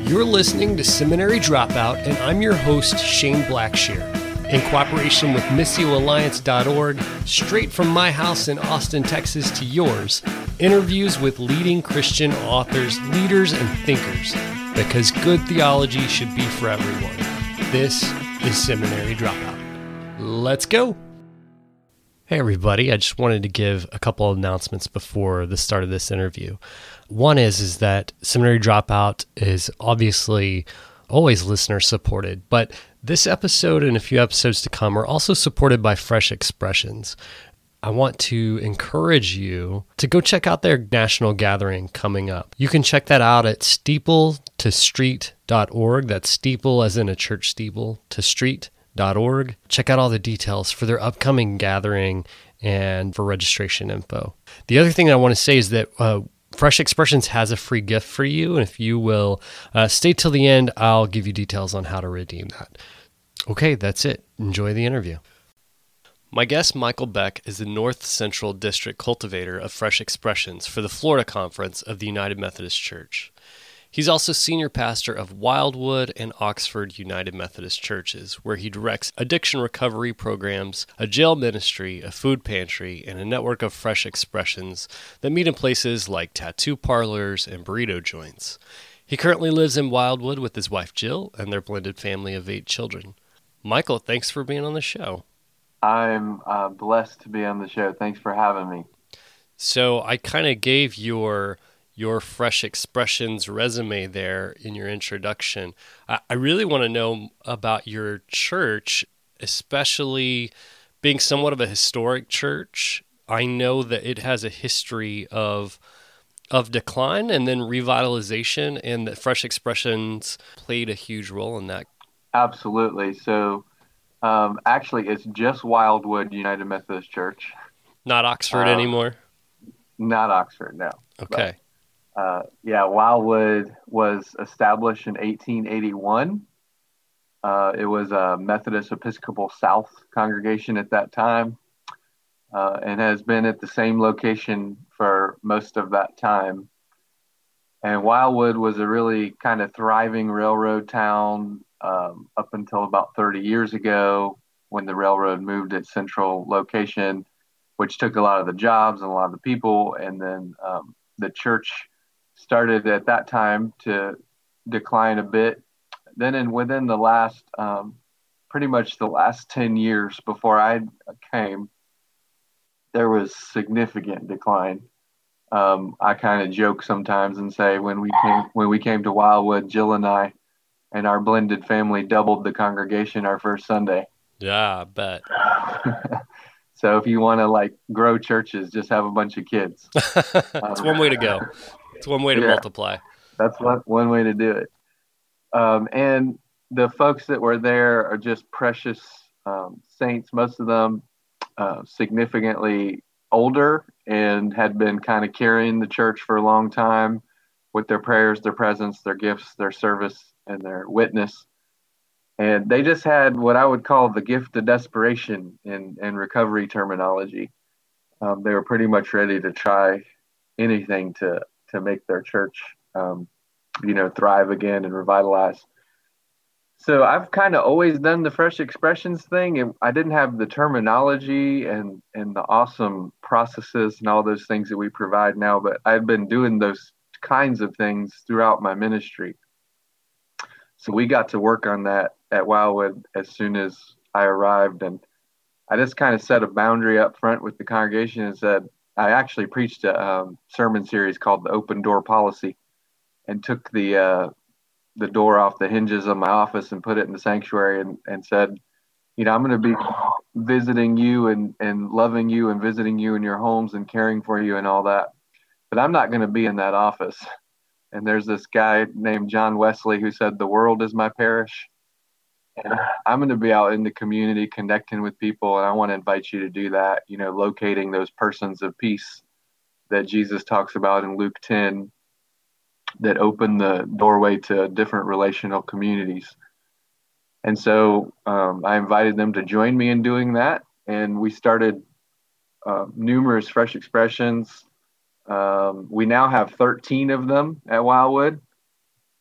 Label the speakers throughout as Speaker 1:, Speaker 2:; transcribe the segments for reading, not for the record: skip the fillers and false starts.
Speaker 1: You're listening to Seminary Dropout, and I'm your host, Shane Blackshear. In cooperation with MissioAlliance.org, straight from my house in Austin, Texas to yours, interviews with leading Christian authors, leaders, and thinkers, because good theology should be for everyone. This is Seminary Dropout. Let's go! Hey everybody, I just wanted to give a couple of announcements before the start of this interview. One is that Seminary Dropout is obviously always listener supported, but this episode and a few episodes to come are also supported by Fresh Expressions. I want to encourage you to go check out their national gathering coming up. You can check that out at steepletostreet.org. That's steeple as in a church steeple to street.org. Check out all the details for their upcoming gathering and for registration info. The other thing I want to say is that Fresh Expressions has a free gift for you, and if you will stay till the end, I'll give you details on how to redeem that. Okay, that's it. Enjoy the interview. My guest, Michael Beck, is the North Central District cultivator of Fresh Expressions for the Florida Conference of the United Methodist Church. He's also senior pastor of Wildwood and Oxford United Methodist Churches, where he directs addiction recovery programs, a jail ministry, a food pantry, and a network of Fresh Expressions that meet in places like tattoo parlors and burrito joints. He currently lives in Wildwood with his wife Jill and their blended family of 8 children. Michael, thanks for being on the show.
Speaker 2: I'm blessed to be on the show. Thanks for having me.
Speaker 1: So I kind of gave your Fresh Expressions resume there in your introduction. I really want to know about your church, especially being somewhat of a historic church. I know that it has a history of decline and then revitalization, and that Fresh Expressions played a huge role in that.
Speaker 2: Absolutely. So actually, it's just Wildwood United Methodist Church.
Speaker 1: Not Oxford anymore?
Speaker 2: Not Oxford, no.
Speaker 1: Okay.
Speaker 2: But, Wildwood was established in 1881. It was a Methodist Episcopal South congregation at that time, and has been at the same location for most of that time. And Wildwood was a really kind of thriving railroad town up until about 30 years ago, when the railroad moved its central location, which took a lot of the jobs and a lot of the people. And then the church started at that time to decline a bit. Then within the last, pretty much the last 10 years before I came, there was significant decline. I kind of joke sometimes and say when we came to Wildwood, Jill and I and our blended family doubled the congregation our first Sunday.
Speaker 1: Yeah, I bet.
Speaker 2: So if you want to grow churches, just have a bunch of kids.
Speaker 1: It's one way to go. It's one way to multiply.
Speaker 2: That's one way to do it. And the folks that were there are just precious saints, most of them significantly older and had been kind of carrying the church for a long time with their prayers, their presence, their gifts, their service, and their witness. And they just had what I would call the gift of desperation in recovery terminology. They were pretty much ready to try anything to make their church, thrive again and revitalize. So I've kind of always done the Fresh Expressions thing, and I didn't have the terminology and the awesome processes and all those things that we provide now, but I've been doing those kinds of things throughout my ministry. So we got to work on that at Wildwood as soon as I arrived, and I just kind of set a boundary up front with the congregation and said, I actually preached a sermon series called The Open Door Policy, and took the door off the hinges of my office and put it in the sanctuary and said, I'm going to be visiting you and loving you and visiting you in your homes and caring for you and all that. But I'm not going to be in that office. And there's this guy named John Wesley who said, the world is my parish. And I'm going to be out in the community connecting with people. And I want to invite you to do that, locating those persons of peace that Jesus talks about in Luke 10 that open the doorway to different relational communities. And so I invited them to join me in doing that. And we started numerous Fresh Expressions. We now have 13 of them at Wildwood.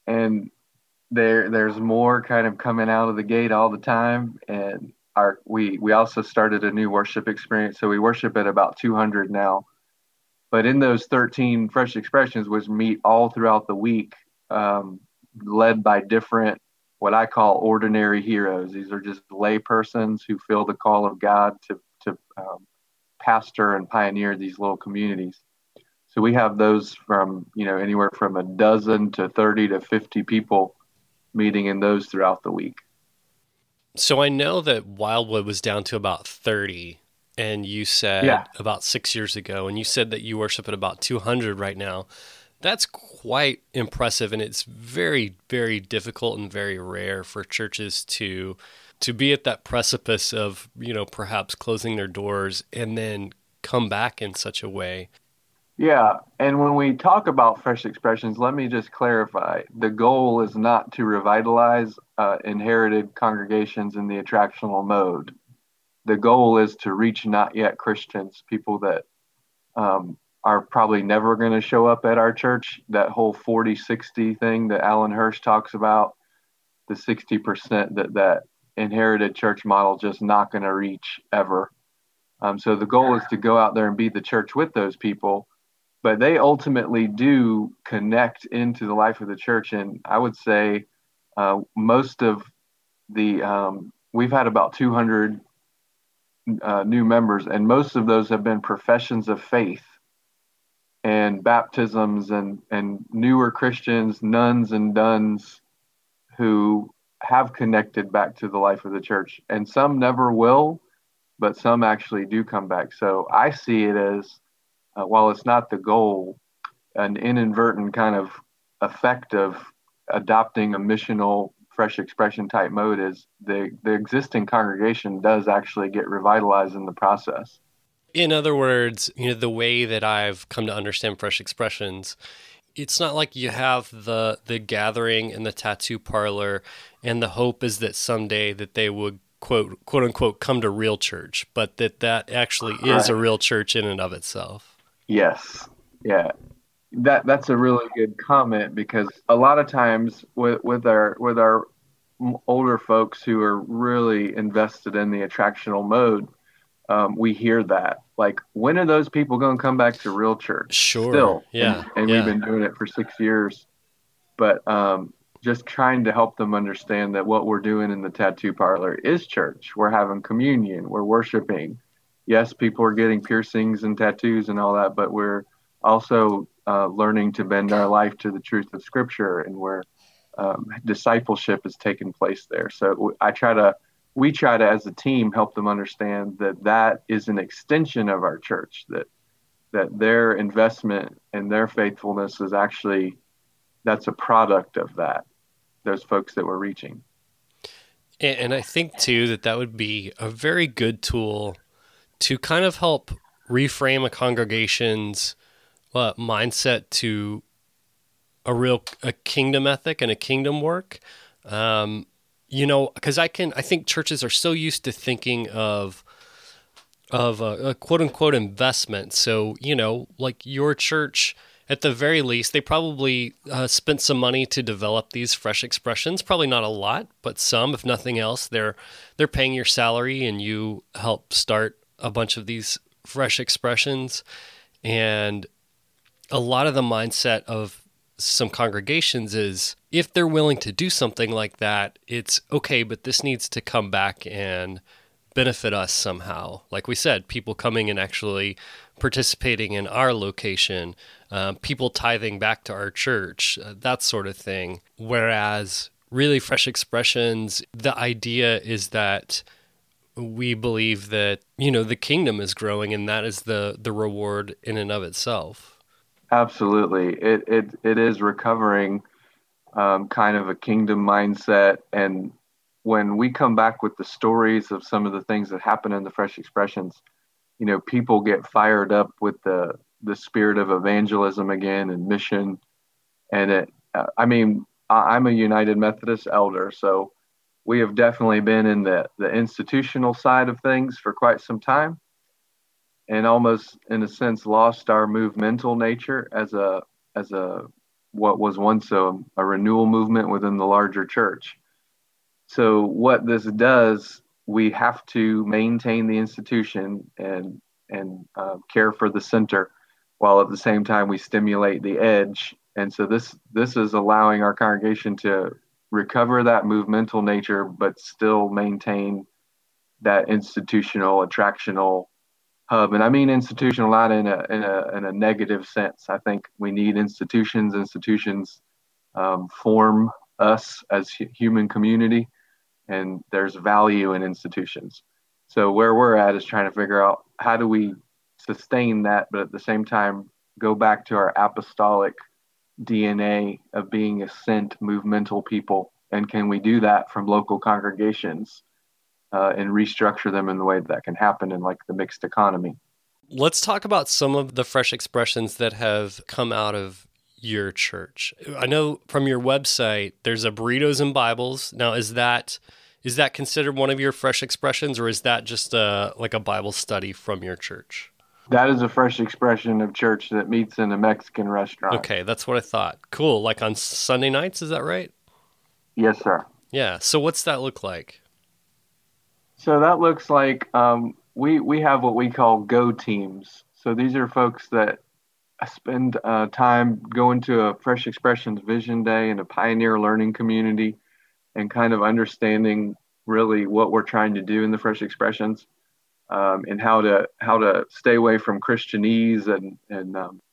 Speaker 2: and there's more kind of coming out of the gate all the time. And we also started a new worship experience, so we worship at about 200 now. But in those 13 fresh expressions, which meet all throughout the week, um, led by different, what I call ordinary heroes. These are just lay persons who feel the call of God to pastor and pioneer these little communities. So we have those from, anywhere from a dozen to 30 to 50 people meeting in those throughout the week.
Speaker 1: So I know that Wildwood was down to about 30, and you
Speaker 2: Yeah.
Speaker 1: said about 6 years ago, and you said that you worship at about 200 right now. That's quite impressive, and it's very, very difficult and very rare for churches to be at that precipice of, perhaps closing their doors and then come back in such a way.
Speaker 2: Yeah. And when we talk about fresh expressions, let me just clarify the goal is not to revitalize inherited congregations in the attractional mode. The goal is to reach not yet Christians, people that are probably never going to show up at our church. That whole 40-60 thing that Alan Hirsch talks about, the 60% that inherited church model just not going to reach ever. So the goal is to go out there and be the church with those people, but they ultimately do connect into the life of the church. And I would say most of we've had about 200 new members, and most of those have been professions of faith and baptisms and newer Christians, nuns and duns who have connected back to the life of the church. And some never will, but some actually do come back. So I see it as, while it's not the goal, an inadvertent kind of effect of adopting a missional fresh expression type mode is the existing congregation does actually get revitalized in the process.
Speaker 1: In other words, the way that I've come to understand fresh expressions, it's not like you have the gathering in the tattoo parlor and the hope is that someday that they would quote unquote come to real church, but that actually is a real church in and of itself.
Speaker 2: Yes. Yeah. That's a really good comment, because a lot of times with our older folks who are really invested in the attractional mode, we hear that, like, when are those people going to come back to real church?
Speaker 1: Sure.
Speaker 2: Still,
Speaker 1: Yeah.
Speaker 2: and we've been doing it for 6 years, but just trying to help them understand that what we're doing in the tattoo parlor is church. We're having communion, we're worshiping. Yes, people are getting piercings and tattoos and all that, but we're also learning to bend our life to the truth of Scripture, and where discipleship is taking place there. So we try to, as a team, help them understand that is an extension of our church, that their investment and their faithfulness is actually, that's a product of those folks that we're reaching.
Speaker 1: And I think too that would be a very good tool to kind of help reframe a congregation's mindset to a kingdom ethic and a kingdom work. Because I think churches are so used to thinking of a quote unquote investment. So, like your church, at the very least, they probably spent some money to develop these fresh expressions. Probably not a lot, but some, if nothing else, they're paying your salary and you help start a bunch of these fresh expressions. And a lot of the mindset of some congregations is, if they're willing to do something like that, it's okay, but this needs to come back and benefit us somehow. Like we said, people coming and actually participating in our location, people tithing back to our church, that sort of thing. Whereas really fresh expressions, the idea is that we believe that, the kingdom is growing, and that is the reward in and of itself.
Speaker 2: Absolutely. It is recovering kind of a kingdom mindset. And when we come back with the stories of some of the things that happen in the fresh expressions, people get fired up with the spirit of evangelism again and mission. And I'm a United Methodist elder, so we have definitely been in the institutional side of things for quite some time, and almost in a sense lost our movemental nature as a what was once a renewal movement within the larger church. So what this does, we have to maintain the institution and care for the center, while at the same time we stimulate the edge. And so this is allowing our congregation to recover that movemental nature, but still maintain that institutional, attractional hub. And I mean institutional not in a negative sense. I think we need institutions. Institutions form us as human community, and there's value in institutions. So where we're at is trying to figure out how do we sustain that, but at the same time go back to our apostolic DNA of being a sent movemental people, and can we do that from local congregations and restructure them in the way that can happen in like the mixed economy.
Speaker 1: Let's talk about some of the fresh expressions that have come out of your church. I know from your website there's a Burritos and Bibles. Now, is that considered one of your fresh expressions, or is that just like a Bible study from your church?
Speaker 2: That is a fresh expression of church that meets in a Mexican restaurant.
Speaker 1: Okay, that's what I thought. Cool. Like on Sunday nights, is that right?
Speaker 2: Yes, sir.
Speaker 1: Yeah. So what's that look like?
Speaker 2: So that looks like we have what we call go teams. So these are folks that spend time going to a Fresh Expressions Vision Day and a Pioneer Learning Community, and kind of understanding really what we're trying to do in the Fresh Expressions, and how to stay away from Christianese and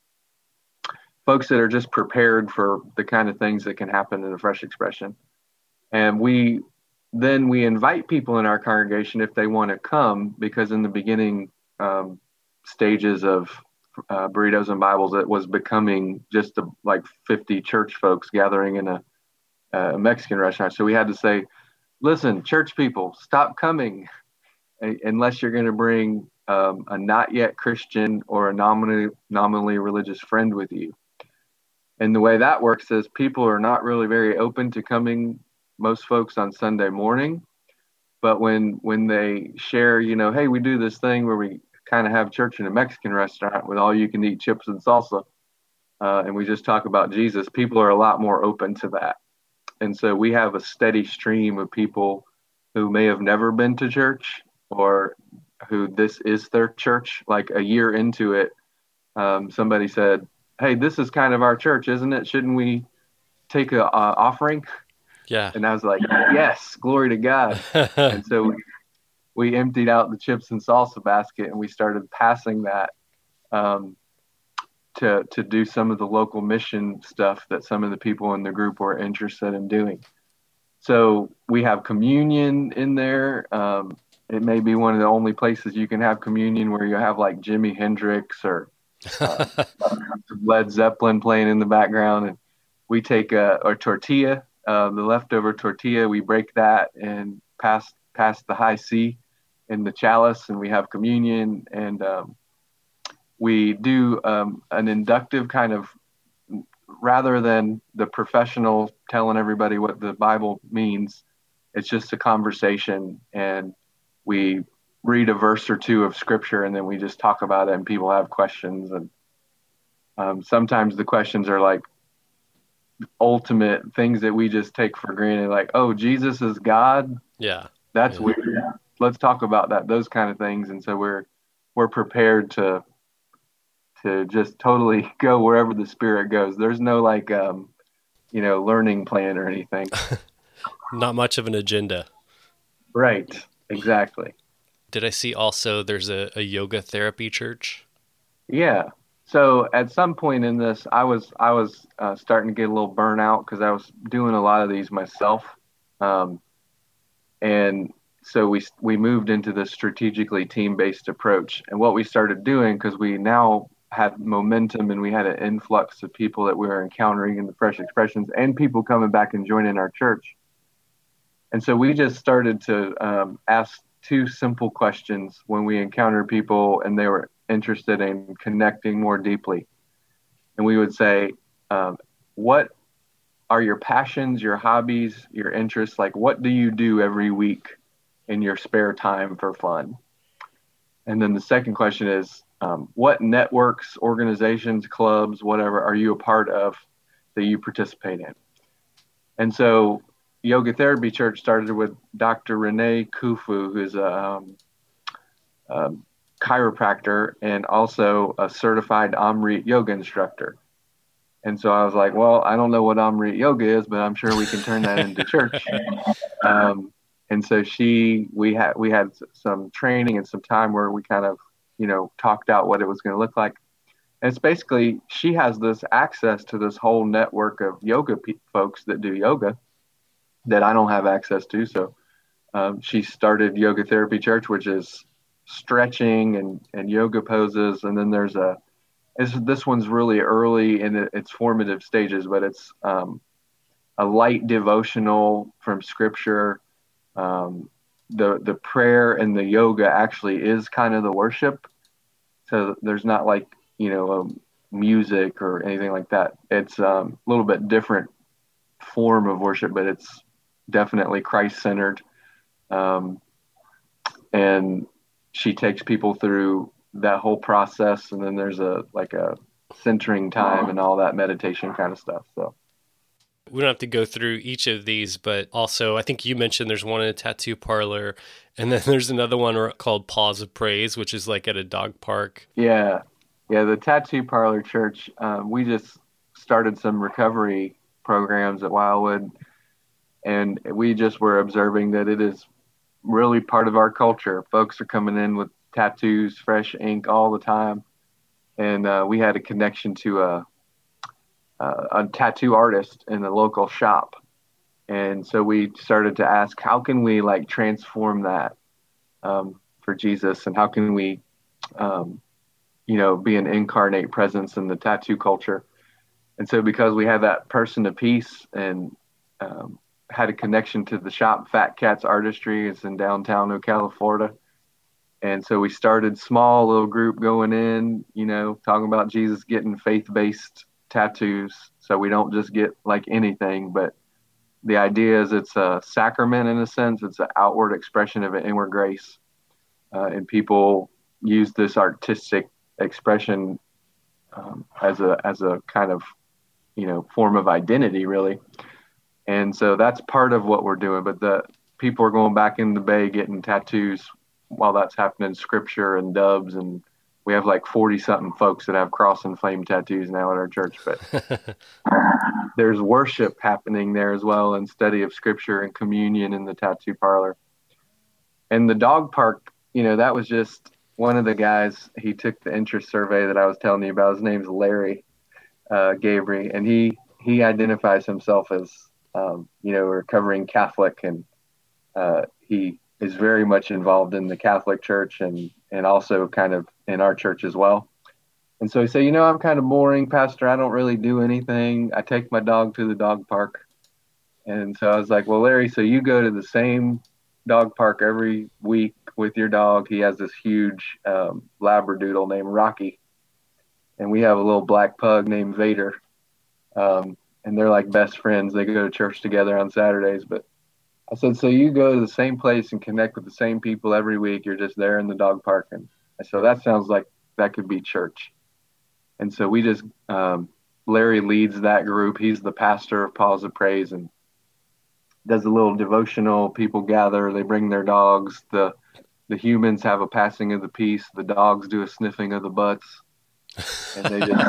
Speaker 2: folks that are just prepared for the kind of things that can happen in a Fresh Expression. And we invite people in our congregation if they want to come, because in the beginning stages of Burritos and Bibles, it was becoming just like 50 church folks gathering in a Mexican restaurant. So we had to say, listen, church people, stop coming unless you're going to bring a not yet Christian or a nominally religious friend with you. And the way that works is people are not really very open to coming, most folks, on Sunday morning. But when they share, hey, we do this thing where we kind of have church in a Mexican restaurant with all you can eat chips and salsa, and we just talk about Jesus, people are a lot more open to that. And so we have a steady stream of people who may have never been to church, or who this is their church. Like a year into it, somebody said, hey, this is kind of our church, isn't it? Shouldn't we take a offering?
Speaker 1: Yeah.
Speaker 2: And I was like, yes, glory to God. And so we emptied out the chips and salsa basket, and we started passing that to do some of the local mission stuff that some of the people in the group were interested in doing. So we have communion in there. It may be one of the only places you can have communion where you have like Jimi Hendrix or Led Zeppelin playing in the background. And we take a tortilla, the leftover tortilla, we break that and pass the high C in the chalice, and we have communion. And we do an inductive kind of, rather than the professional telling everybody what the Bible means, it's just a conversation, and we read a verse or two of scripture, and then we just talk about it, and people have questions. And sometimes the questions are like ultimate things that we just take for granted, like, oh, Jesus is God.
Speaker 1: Yeah.
Speaker 2: That's weird. Let's talk about that, those kind of things. And so we're prepared to just totally go wherever the Spirit goes. There's no like, learning plan or anything.
Speaker 1: Not much of an agenda.
Speaker 2: Right. Exactly.
Speaker 1: Did I see also there's a yoga therapy church? Yeah.
Speaker 2: So at some point in this, I was starting to get a little burnout because I was doing a lot of these myself. And so we moved into this strategically team-based approach. And what we started doing, because we now had momentum and we had an influx of people that we were encountering in the Fresh Expressions and people coming back and joining our church. And so we just started to ask two simple questions when we encountered people and they were interested in connecting more deeply. And we would say, what are your passions, your hobbies, your interests? Like, what do you do every week in your spare time for fun? And then the second question is, what networks, organizations, clubs, whatever, are you a part of that you participate in. And so Yoga Therapy Church started with Dr. Renee Kufu, who's a chiropractor and also a certified Amrit yoga instructor. And so I was like, well, I don't know what Amrit yoga is, but I'm sure we can turn that into church. And so we had some training and some time where we kind of, talked out what it was going to look like. And it's basically, she has this access to this whole network of yoga folks that do yoga that I don't have access to. So she started Yoga Therapy Church, which is stretching and yoga poses. And then this one's really early in its formative stages, but it's a light devotional from scripture. The prayer and the yoga actually is kind of the worship. So there's not like, music or anything like that. It's a little bit different form of worship, but it's definitely Christ-centered. And she takes people through that whole process. And then there's a centering time and all that meditation kind of stuff. So
Speaker 1: we don't have to go through each of these, but also I think you mentioned there's one in a tattoo parlor, and then there's another one called Paws of Praise, which is like at a dog park.
Speaker 2: Yeah. The tattoo parlor church, we just started some recovery programs at Wildwood, and we just were observing that it is really part of our culture. Folks are coming in with tattoos, fresh ink all the time. And we had a connection to a tattoo artist in the local shop. And so we started to ask, how can we transform that for Jesus? And how can we, be an incarnate presence in the tattoo culture? And so because we had that person of peace and had a connection to the shop, Fat Cats Artistry, it's in downtown Ocala, Florida. And so we started small little group going in, talking about Jesus, getting faith-based tattoos. So we don't just get anything, but the idea is it's a sacrament in a sense. It's an outward expression of an inward grace. And people use this artistic expression as a kind of, form of identity, really. And so that's part of what we're doing. But the people are going back in the Bay getting tattoos while that's happening, scripture and dubs. And we have 40-something folks that have cross and flame tattoos now at our church. But there's worship happening there as well, and study of scripture and communion in the tattoo parlor. And the dog park, that was just one of the guys. He took the interest survey that I was telling you about. His name's Larry Gabriel, and he identifies himself as recovering Catholic, and he is very much involved in the Catholic Church and also kind of in our church as well. And so he said, I'm kind of boring, Pastor. I don't really do anything. I take my dog to the dog park. And so I was like, well, Larry, so you go to the same dog park every week with your dog. He has this huge Labradoodle named Rocky. And we have a little black pug named Vader. And they're like best friends. They go to church together on Saturdays. But I said, so you go to the same place and connect with the same people every week. You're just there in the dog park. And so that sounds like that could be church. And so we just, Larry leads that group. He's the pastor of Paws of Praise and does a little devotional. People gather, they bring their dogs. The humans have a passing of the peace. The dogs do a sniffing of the butts. And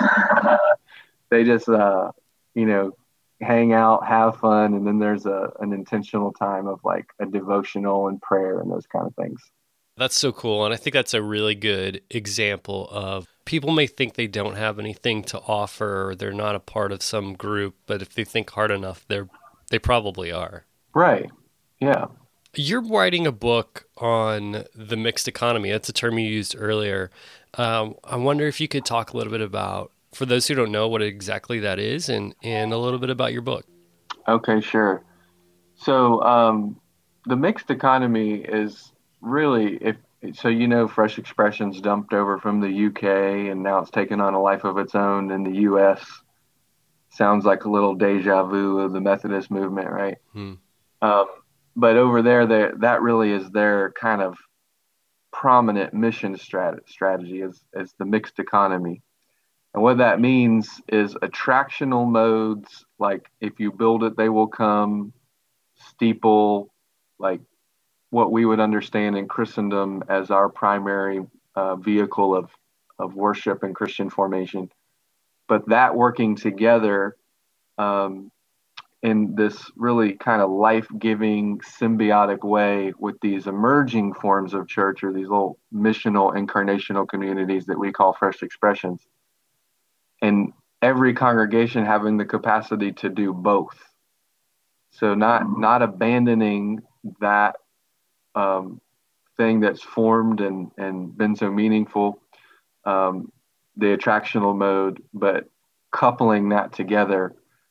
Speaker 2: they just hang out, have fun. And then there's an intentional time of a devotional and prayer and those kind of things.
Speaker 1: That's so cool. And I think that's a really good example of people may think they don't have anything to offer, or they're not a part of some group, but if they think hard enough, they probably are.
Speaker 2: Right. Yeah.
Speaker 1: You're writing a book on the mixed economy. That's a term you used earlier. I wonder if you could talk a little bit about, for those who don't know, what exactly that is and a little bit about your book.
Speaker 2: Okay, sure. So the mixed economy is really, Fresh Expressions dumped over from the UK and now it's taken on a life of its own in the US. Sounds like a little deja vu of the Methodist movement, right? But over there, that really is their kind of prominent mission strategy is the mixed economy. And what that means is attractional modes, like if you build it, they will come, steeple, like what we would understand in Christendom as our primary vehicle of worship and Christian formation. But that working together um, in this really kind of life-giving symbiotic way with these emerging forms of church, or these little missional incarnational communities that we call fresh expressions, and every congregation having the capacity to do both. So not abandoning that um, thing that's formed and been so meaningful, um, the attractional mode, but coupling that together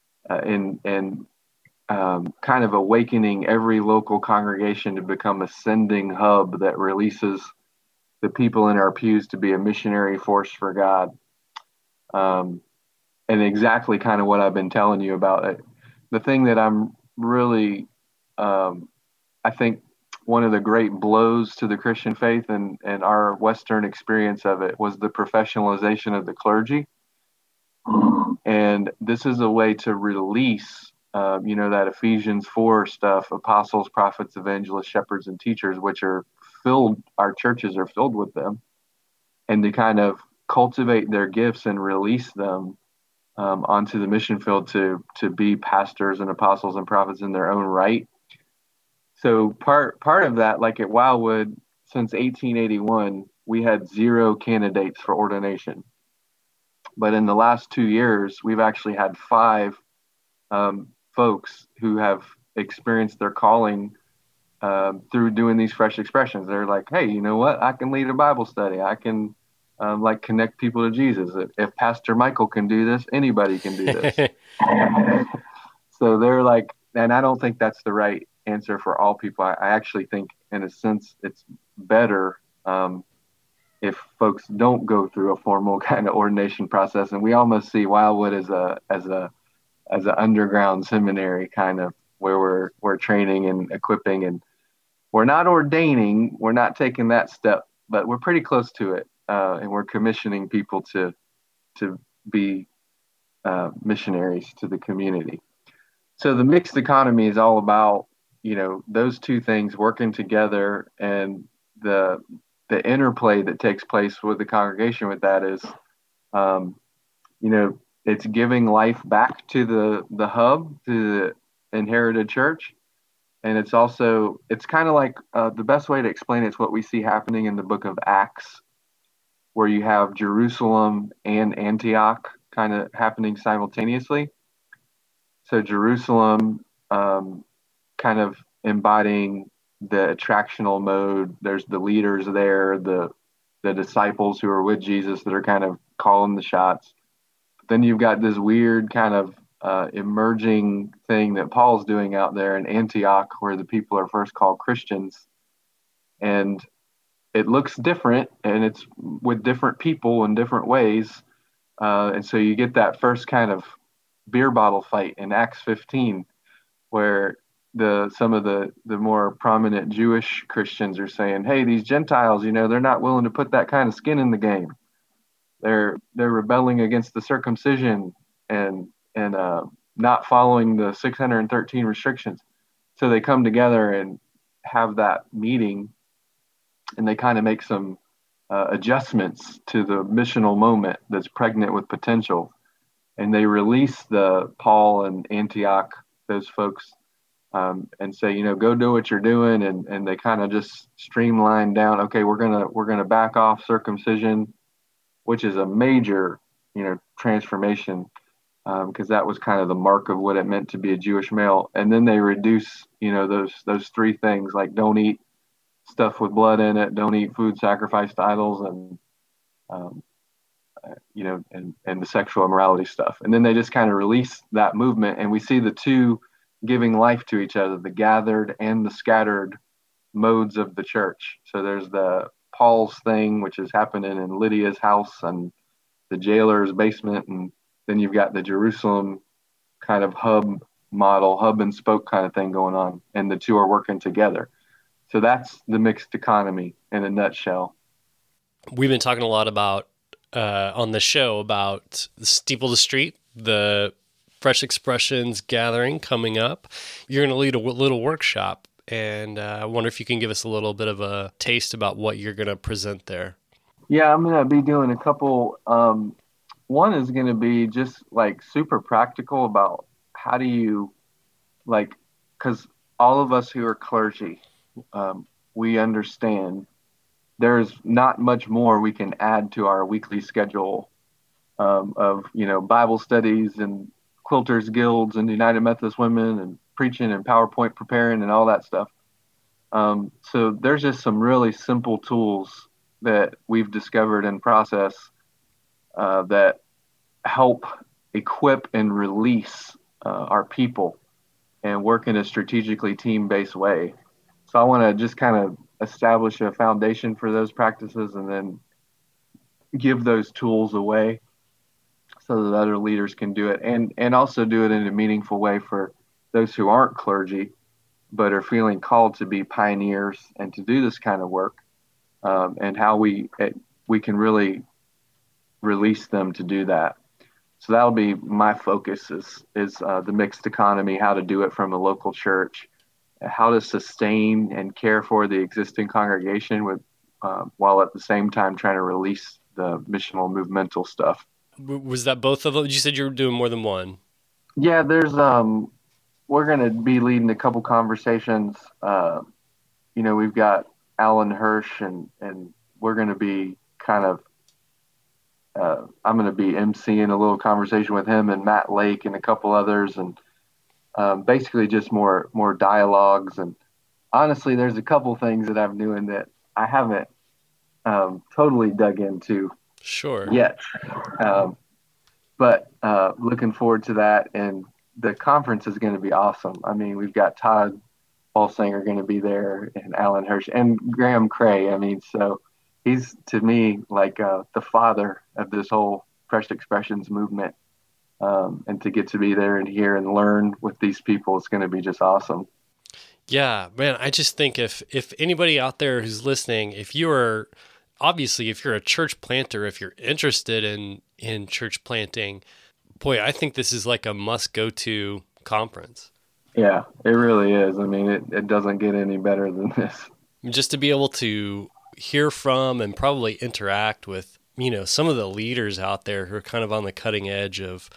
Speaker 2: and kind of awakening every local congregation to become a sending hub that releases the people in our pews to be a missionary force for God. Um, and exactly kind of what I've been telling you about it. The thing that I'm really, I think, one of the great blows to the Christian faith and our Western experience of it was the professionalization of the clergy. And this is a way to release, that Ephesians 4 stuff, apostles, prophets, evangelists, shepherds, and teachers, which are filled, our churches are filled with them, and to kind of cultivate their gifts and release them onto the mission field to be pastors and apostles and prophets in their own right. So part of that, like at Wildwood, since 1881, we had 0 candidates for ordination. But in the last 2 years, we've actually had 5 folks who have experienced their calling through doing these fresh expressions. They're like, hey, you know what? I can lead a Bible study. I can connect people to Jesus. If Pastor Michael can do this, anybody can do this. So they're like, and I don't think that's the right answer for all people. I actually think, in a sense, it's better if folks don't go through a formal kind of ordination process. And we almost see Wildwood as an underground seminary, kind of where we're training and equipping, and we're not ordaining, we're not taking that step, but we're pretty close to it, and we're commissioning people to be missionaries to the community. So the mixed economy is all about those two things working together, and the interplay that takes place with the congregation with that is, it's giving life back to the hub, to the inherited church. And it's kind of like the best way to explain it is what we see happening in the book of Acts, where you have Jerusalem and Antioch kind of happening simultaneously. So Jerusalem kind of embodying the attractional mode. There's the leaders there, the disciples who are with Jesus that are kind of calling the shots. But then you've got this weird kind of emerging thing that Paul's doing out there in Antioch, where the people are first called Christians. And it looks different, and it's with different people in different ways. And so you get that first kind of beer bottle fight in Acts 15, where some of the more prominent Jewish Christians are saying, hey, these Gentiles, they're not willing to put that kind of skin in the game. They're rebelling against the circumcision and not following the 613 restrictions. So they come together and have that meeting, and they kind of make some adjustments to the missional moment that's pregnant with potential. And they release the Paul and Antioch, those folks, and say, go do what you're doing. And they kind of just streamline down. Okay, we're gonna back off circumcision, which is a major, transformation, because that was kind of the mark of what it meant to be a Jewish male. And then they reduce, those 3 things, like don't eat stuff with blood in it, don't eat food sacrificed to idols, and and the sexual immorality stuff. And then they just kind of release that movement, and we see the two giving life to each other, the gathered and the scattered modes of the church. So there's the Paul's thing, which is happening in Lydia's house and the jailer's basement, and then you've got the Jerusalem kind of hub model, hub and spoke kind of thing going on, and the two are working together. So that's the mixed economy in a nutshell.
Speaker 1: We've been talking a lot about on the show about Steeple to Street, the Fresh Expressions gathering coming up. You're going to lead a little workshop, and I wonder if you can give us a little bit of a taste about what you're going to present there.
Speaker 2: Yeah, I'm gonna be doing a couple. One is gonna be just like super practical about how do you like, because all of us who are clergy, we understand there's not much more we can add to our weekly schedule of Bible studies and quilters guilds and United Methodist Women and preaching and PowerPoint preparing and all that stuff. So there's just some really simple tools that we've discovered in process that help equip and release our people and work in a strategically team-based way. So I want to just kind of establish a foundation for those practices and then give those tools away so that other leaders can do it and also do it in a meaningful way for those who aren't clergy but are feeling called to be pioneers and to do this kind of work, and how we can really release them to do that. So that'll be my focus is the mixed economy, how to do it from a local church, how to sustain and care for the existing congregation with while at the same time trying to release the missional movemental stuff.
Speaker 1: Was that both of them? You said you were doing more than one.
Speaker 2: Yeah, there's we're going to be leading a couple conversations. We've got Alan Hirsch and we're going to be kind of I'm going to be emceeing a little conversation with him and Matt Lake and a couple others, and basically just more dialogues. And honestly, there's a couple things that I'm doing that I haven't totally dug into yet. But looking forward to that. And the conference is going to be awesome. I mean, we've got Todd Paulsanger going to be there and Alan Hirsch and Graham Cray. I mean, so he's to me like the father of this whole Fresh Expressions movement. And to get to be there and hear and learn with these people, it's going to be just awesome.
Speaker 1: Yeah, man, I just think if anybody out there who's listening, if you're a church planter, if you're interested in church planting, boy, I think this is like a must-go-to conference.
Speaker 2: Yeah, it really is. I mean, it doesn't get any better than this.
Speaker 1: Just to be able to hear from and probably interact with, some of the leaders out there who are kind of on the cutting edge of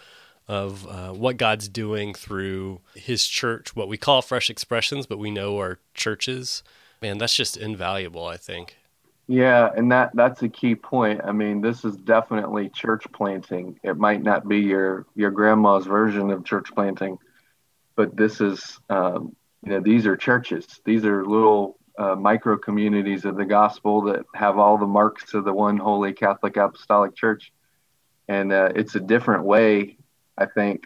Speaker 1: what God's doing through his church, what we call Fresh Expressions, but we know are churches. Man, that's just invaluable, I think.
Speaker 2: Yeah, and that's a key point. I mean, this is definitely church planting. It might not be your grandma's version of church planting, but this is, these are churches. These are little micro communities of the gospel that have all the marks of the one holy Catholic Apostolic Church. And it's a different way, I think,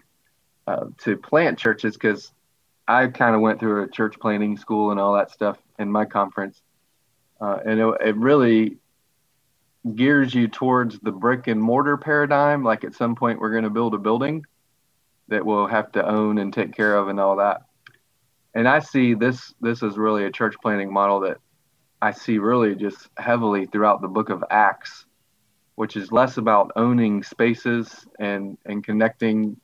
Speaker 2: to plant churches, because I kind of went through a church planting school and all that stuff in my conference. And it really gears you towards the brick and mortar paradigm. Like at some point, we're going to build a building that we'll have to own and take care of and all that. And I see this is really a church planting model that I see really just heavily throughout the book of Acts, which is less about owning spaces and connecting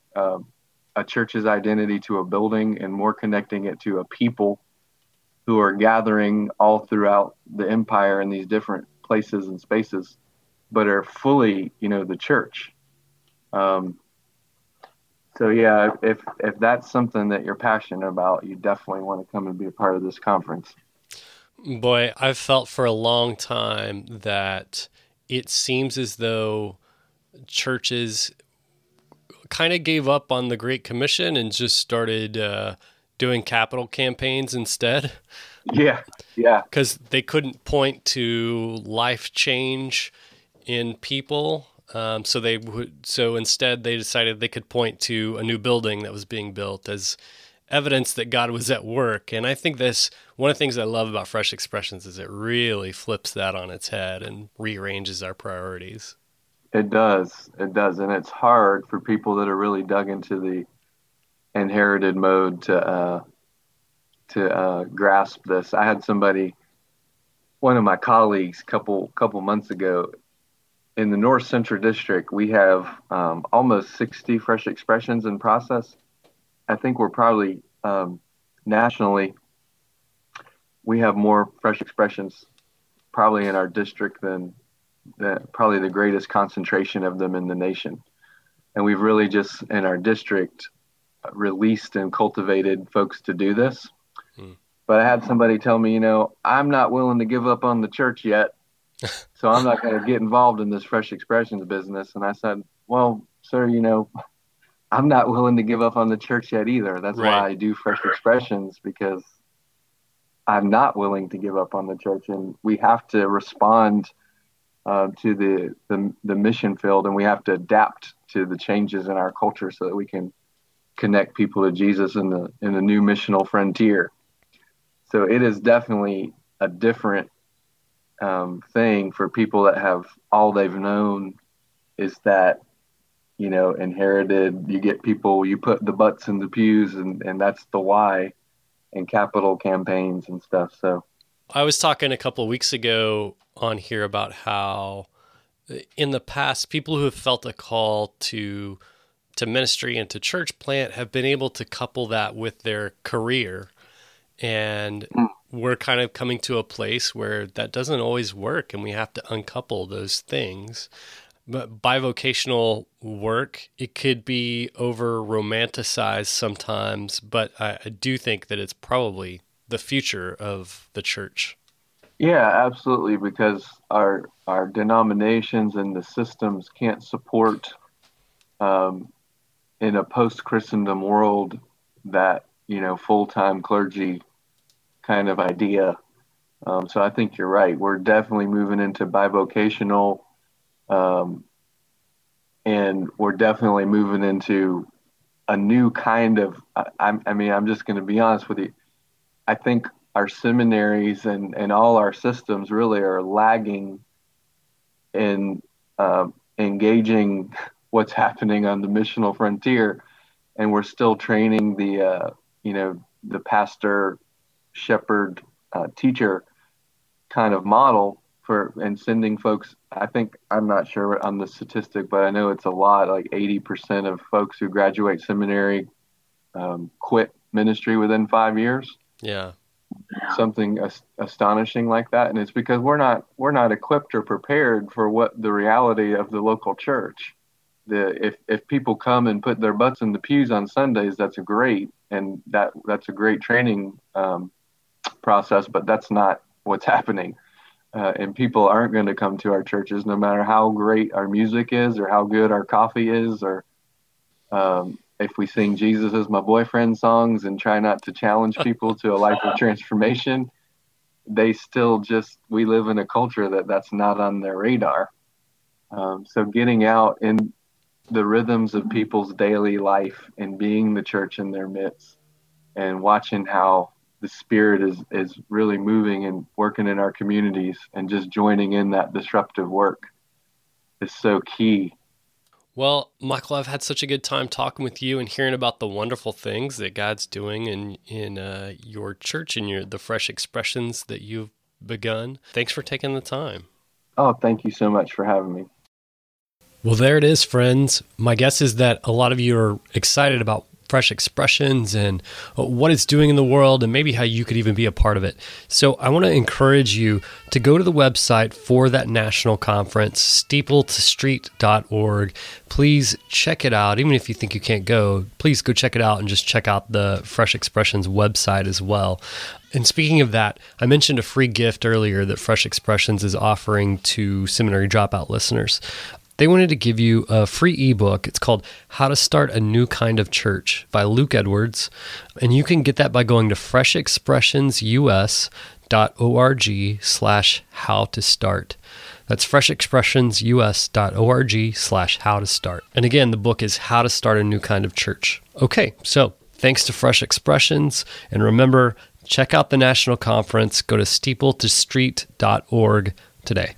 Speaker 2: a church's identity to a building and more connecting it to a people who are gathering all throughout the empire in these different places and spaces, but are fully, the church. So yeah, if that's something that you're passionate about, you definitely want to come and be a part of this conference.
Speaker 1: Boy, I've felt for a long time that it seems as though churches kind of gave up on the Great Commission and just started doing capital campaigns instead.
Speaker 2: Yeah.
Speaker 1: Because they couldn't point to life change in people. So instead they decided they could point to a new building that was being built as evidence that God was at work. And I think one of the things I love about Fresh Expressions is it really flips that on its head and rearranges our priorities.
Speaker 2: It does. And it's hard for people that are really dug into the inherited mode to grasp this. I had one of my colleagues couple months ago, in the North Central District, we have almost 60 Fresh Expressions in process. I think we're probably nationally, we have more Fresh Expressions probably in our district than probably the greatest concentration of them in the nation. And we've really just in our district released and cultivated folks to do this. But I had somebody tell me, I'm not willing to give up on the church yet. So I'm not going to get involved in this Fresh Expressions business. And I said, well, sir, I'm not willing to give up on the church yet either. That's
Speaker 1: right.
Speaker 2: why I do Fresh Expressions, because I'm not willing to give up on the church. And we have to respond to the mission field, and we have to adapt to the changes in our culture so that we can connect people to Jesus in the new missional frontier. So it is definitely a different thing for people that have all they've known is that, inherited, you get people, you put the butts in the pews, and that's the why, and capital campaigns and stuff. So
Speaker 1: I was talking a couple of weeks ago on here about how in the past, people who have felt a call to ministry and to church plant have been able to couple that with their career. And we're kind of coming to a place where that doesn't always work, and we have to uncouple those things. But bivocational work, it could be over romanticized sometimes, but I do think that it's probably the future of the church.
Speaker 2: Yeah, absolutely, because our denominations and the systems can't support in a post-Christendom world that, full-time clergy kind of idea. So I think you're right. We're definitely moving into bivocational, and we're definitely moving into a new kind of, I'm just going to be honest with you. I think our seminaries and all our systems really are lagging in engaging what's happening on the missional frontier, and we're still training the pastor, shepherd, teacher kind of model and sending folks. I'm not sure on the statistic, but I know it's a lot. Like 80% of folks who graduate seminary quit ministry within 5 years.
Speaker 1: Yeah.
Speaker 2: Something astonishing like that, and it's because we're not equipped or prepared for what the reality of the local church. If people come and put their butts in the pews on Sundays, that's great, and that's a great training process. But that's not what's happening, and people aren't going to come to our churches no matter how great our music is or how good our coffee is, or if we sing Jesus is my boyfriend songs and try not to challenge people to a life of transformation. They still we live in a culture that's not on their radar. So getting out in the rhythms of people's daily life and being the church in their midst and watching how the Spirit is really moving and working in our communities and just joining in that disruptive work is so key.
Speaker 1: Well, Michael, I've had such a good time talking with you and hearing about the wonderful things that God's doing in your church and the fresh expressions that you've begun. Thanks for taking the time.
Speaker 2: Oh, thank you so much for having me.
Speaker 1: Well, there it is, friends. My guess is that a lot of you are excited about Fresh Expressions and what it's doing in the world and maybe how you could even be a part of it. So I want to encourage you to go to the website for that national conference, steepletostreet.org. Please check it out. Even if you think you can't go, please go check it out and just check out the Fresh Expressions website as well. And speaking of that, I mentioned a free gift earlier that Fresh Expressions is offering to seminary dropout listeners. They wanted to give you a free ebook. It's called How to Start a New Kind of Church by Luke Edwards. And you can get that by going to freshexpressionsus.org/how-to-start. That's freshexpressionsus.org/how-to-start. And again, the book is How to Start a New Kind of Church. Okay, so thanks to Fresh Expressions. And remember, check out the national conference. Go to steepletostreet.org today.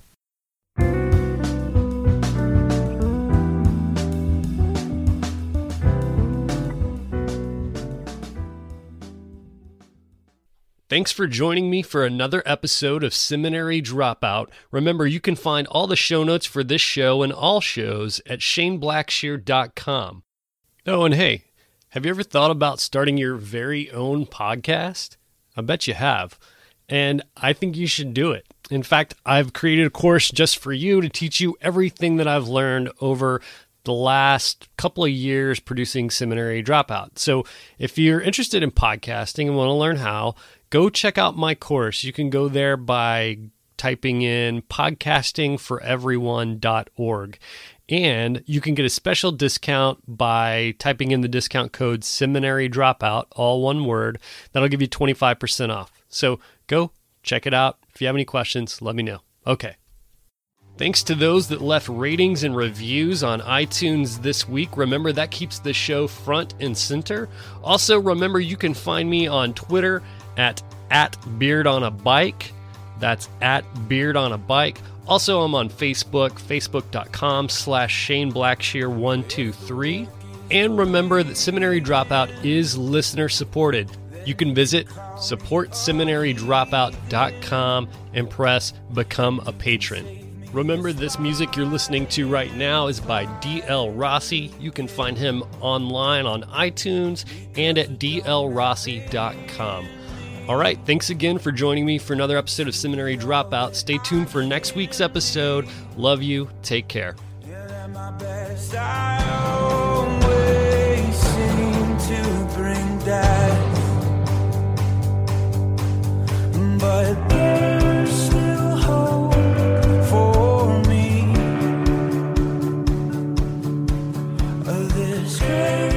Speaker 1: Thanks for joining me for another episode of Seminary Dropout. Remember, you can find all the show notes for this show and all shows at ShaneBlackshear.com. Oh, and hey, have you ever thought about starting your very own podcast? I bet you have. And I think you should do it. In fact, I've created a course just for you to teach you everything that I've learned over the last couple of years producing Seminary Dropout. So if you're interested in podcasting and want to learn how, go check out my course. You can go there by typing in podcastingforeveryone.org. And you can get a special discount by typing in the discount code Seminary Dropout, all one word. That'll give you 25% off. So go check it out. If you have any questions, let me know. Okay. Thanks to those that left ratings and reviews on iTunes this week. Remember, that keeps the show front and center. Also, remember, you can find me on Twitter at @BeardOnABike. That's @BeardOnABike. Also, I'm on Facebook, facebook.com/ShaneBlackshear123. And remember that Seminary Dropout is listener supported. You can visit supportseminarydropout.com and press Become a Patron. Remember, this music you're listening to right now is by D.L. Rossi. You can find him online on iTunes and at dlrossi.com. All right, thanks again for joining me for another episode of Seminary Dropout. Stay tuned for next week's episode. Love you. Take care.
Speaker 3: But there's still hope for me. This great